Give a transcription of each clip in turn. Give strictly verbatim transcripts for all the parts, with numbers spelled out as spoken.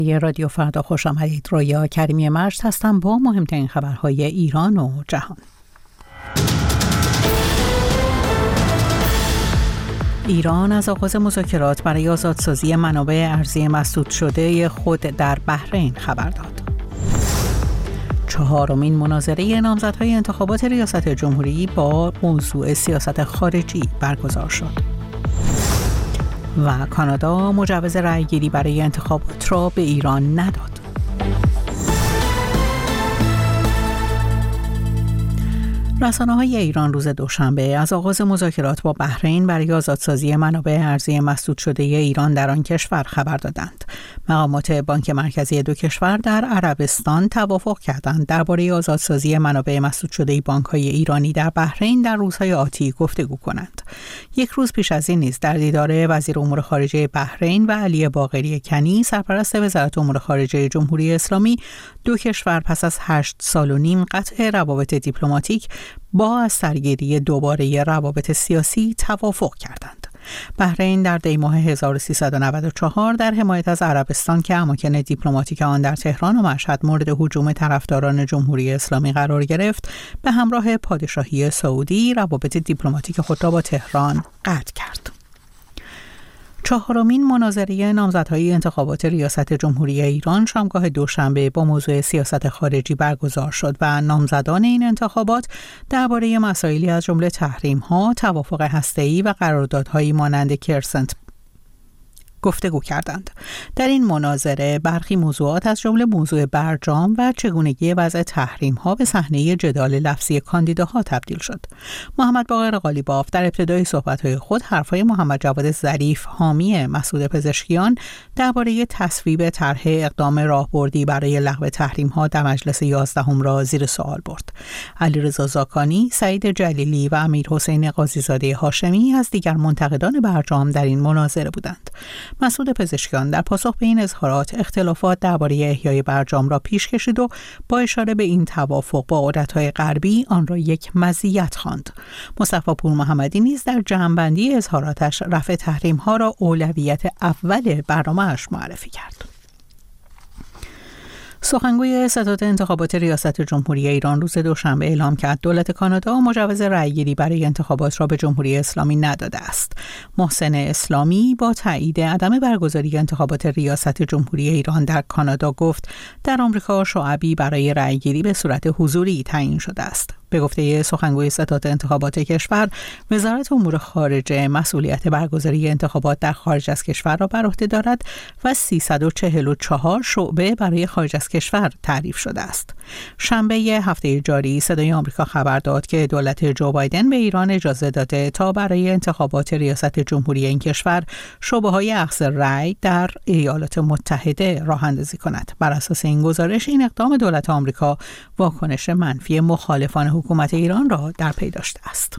یه رادیو فردا خوش آمدید. رویا کریمی مجد هستم با مهمترین خبرهای ایران و جهان. ایران از آغاز مذاکرات برای آزادسازی منابع ارزی مسدود شده خود در بحرین خبر داد. چهارمین مناظره نامزدهای انتخابات ریاست جمهوری با موضوع سیاست خارجی برگزار شد. و کانادا مجوز رأی‌گیری برای انتخابات را به ایران نداد. رسانه‌های ایران روز دوشنبه از آغاز مذاکرات با بحرین برای آزادسازی منابع ارزی مسدود شده ایران در آن کشور خبر دادند. مقامات بانک مرکزی دو کشور در عربستان توافق کردند درباره آزادسازی منابع مسدود شده بانک‌های ایرانی در بحرین در روزهای آتی گفتگو کنند. یک روز پیش از این نیز در دیدار وزیر امور خارجه بحرین و علی باقری کنی، سرپرست وزارت امور خارجه جمهوری اسلامی، دو کشور پس از هشت سال و نیم قطع روابط دیپلماتیک با از سرگیری دوباره روابط سیاسی توافق کردند. بحرین در دی ماه هزار و سیصد و نود و چهار در حمایت از عربستان که اماکن دیپلماتیک آن در تهران و مشهد مورد هجوم طرفداران جمهوری اسلامی قرار گرفت، به همراه پادشاهی سعودی روابط دیپلماتیک خود را با تهران قطع کرد. چهارمین مناظره نامزدهای انتخابات ریاست جمهوری ایران شامگاه دوشنبه با موضوع سیاست خارجی برگزار شد و نامزدان این انتخابات درباره مسائلی از جمله تحریم‌ها، توافق هسته‌ای و قراردادهایی مانند کرسنت گفتگو کردند. در این مناظره برخی موضوعات از جمله موضوع برجام و چگونگی وضع تحریم‌ها به صحنه جدال لفظی کاندیداها تبدیل شد. محمد باقر قالیباف در ابتدای صحبت‌های خود حرف‌های محمد جواد ظریف حامی مسعود پزشکیان درباره تصویب طرح اقدام راهبردی برای لغو تحریم‌ها در مجلس یازدهم را زیر سوال برد. علیرضا زاکانی، سعید جلیلی و امیرحسین قاضیزاده هاشمی از دیگر منتقدان برجام در این مناظره بودند. مسعود پزشکیان در پاسخ به این اظهارات اختلافات درباره احیای برجام را پیش کشید و با اشاره به این توافق با قدرت‌های غربی آن را یک مزیت خواند. مصطفی پور محمدی نیز در جمع‌بندی اظهاراتش رفع تحریم‌ها را اولویت اول برنامه‌اش معرفی کرد. سخنگوی ستاد انتخابات ریاست جمهوری ایران روز دوشنبه اعلام کرد دولت کانادا مجوز رأی‌گیری برای انتخابات را به جمهوری اسلامی نداده است. محسن اسلامی با تایید عدم برگزاری انتخابات ریاست جمهوری ایران در کانادا گفت در آمریکا شعبی برای رأی‌گیری به صورت حضوری تعیین شده است. به گفته سخنگوی ستاد انتخابات کشور، وزارت امور خارجه مسئولیت برگزاری انتخابات در خارج از کشور را بر عهده دارد و سیصد و چهل و چهار شعبه برای خارج از کشور تعریف شده است. شنبه هفته جاری صدای آمریکا خبر داد که دولت جو بایدن به ایران اجازه داده تا برای انتخابات ریاست جمهوری این کشور شعبه‌های اخذ رأی در ایالات متحده راه اندازی کند. بر اساس این گزارش، این اقدام دولت آمریکا واکنش منفی مخالفان حکومت ایران را در پی داشته است.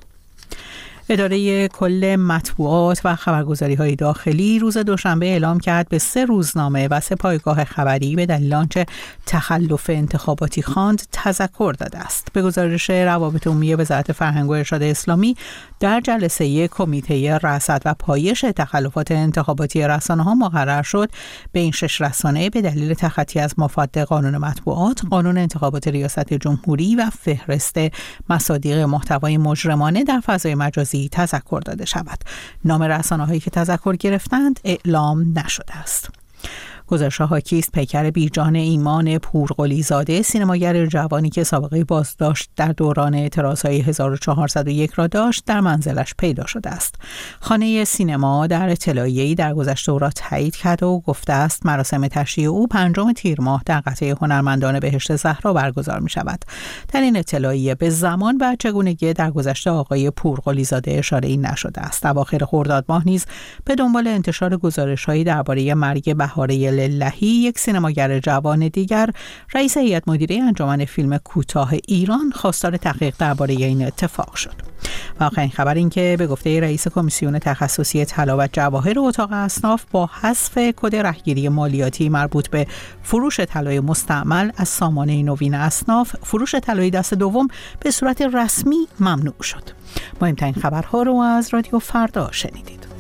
اداره کل مطبوعات و خبرگزاری‌های داخلی روز دوشنبه اعلام کرد به سه روزنامه و سه پایگاه خبری به دلیل آنچه تخلف انتخاباتی خواند تذکر داده است. به گزارش روابط عمومی وزارت فرهنگ و ارشاد اسلامی، در جلسه کمیته رصد و پایش تخلفات انتخاباتی رسانه‌ها مقرر شد به این شش رسانه به دلیل تخطی از مفاد قانون مطبوعات، قانون انتخابات ریاست جمهوری و فهرست مصادیق محتوای مجرمانه در فضای مجازی تذکر داده شود. نام رسانه‌هایی که تذکر گرفتند اعلام نشده است. گزارش‌ها حاکی است پیکر بیجان ایمان پورقلی زاده، سینماگر جوانی که سابقه بازداشت در دوران اعتراض‌های هزار و چهارصد و یک را داشت، در منزلش پیدا شده است. خانه سینما در اطلاعیه‌ای در گذشته او را تایید کرد و گفته است مراسم تشییع او پنجم تیر ماه در قطعه هنرمندان بهشت زهرا برگزار می‌شود. در این اطلاعیه به زمان و چگونگی در گذشته آقای پورقلی زاده اشاره‌ای نشده است. اواخر خرداد ماه نیز به دنبال انتشار گزارش‌هایی درباره مرگ بهاره لهی، یک سینماگر جوان دیگر، رئیس هیئت مدیره انجمن فیلم کوتاه ایران خواستار تحقیق درباره این اتفاق شد. و آخرین خبر این که به گفته رئیس کمیسیون تخصصی طلا و جواهر اتاق اصناف، با حذف کد رهگیری مالیاتی مربوط به فروش طلای مستعمل از سامانه نوین اصناف، فروش طلای دست دوم به صورت رسمی ممنوع شد. مهمترین خبرها رو از رادیو فردا شنیدید.